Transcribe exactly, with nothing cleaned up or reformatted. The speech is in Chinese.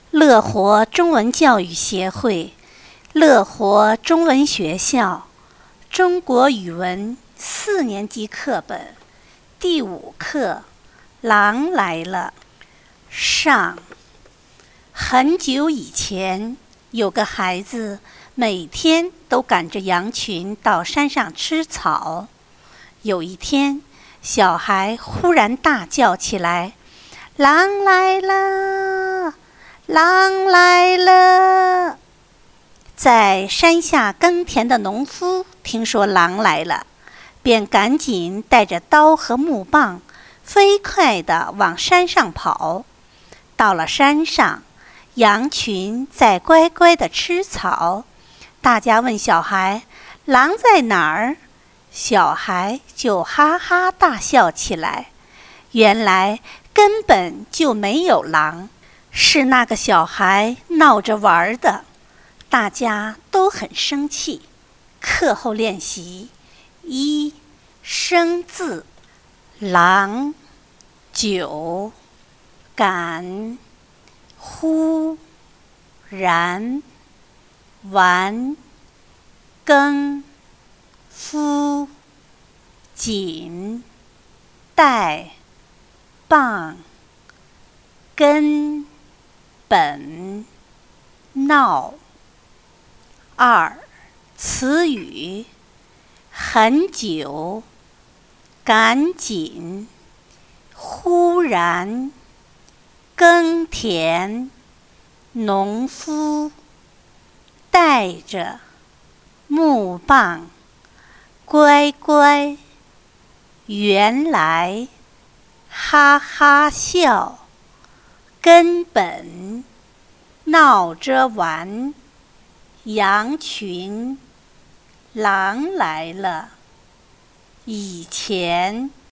乐活中文教育协会乐活中文学校中国语文四年级课本第五课《狼来了》上。很久以前，有个孩子每天都赶着羊群到山上吃草。有一天，小孩忽然大叫起来：“狼来了！狼来了！”在山下耕田的农夫听说狼来了，便赶紧带着刀和木棒，飞快地往山上跑。到了山上，羊群在乖乖地吃草。大家问小孩：“狼在哪儿？”小孩就哈哈大笑起来。原来根本就没有狼，是那个小孩闹着玩的。大家都很生气。课后练习一，生字：狼、久、赶、忽、然、完、耕、夫、锦、带、棒、根、本、闹。二，词语：很久、赶紧、忽然、耕田、农夫、带着、木棒、乖乖、原来、哈哈笑、根本、闹着玩、羊群、狼来了、以前、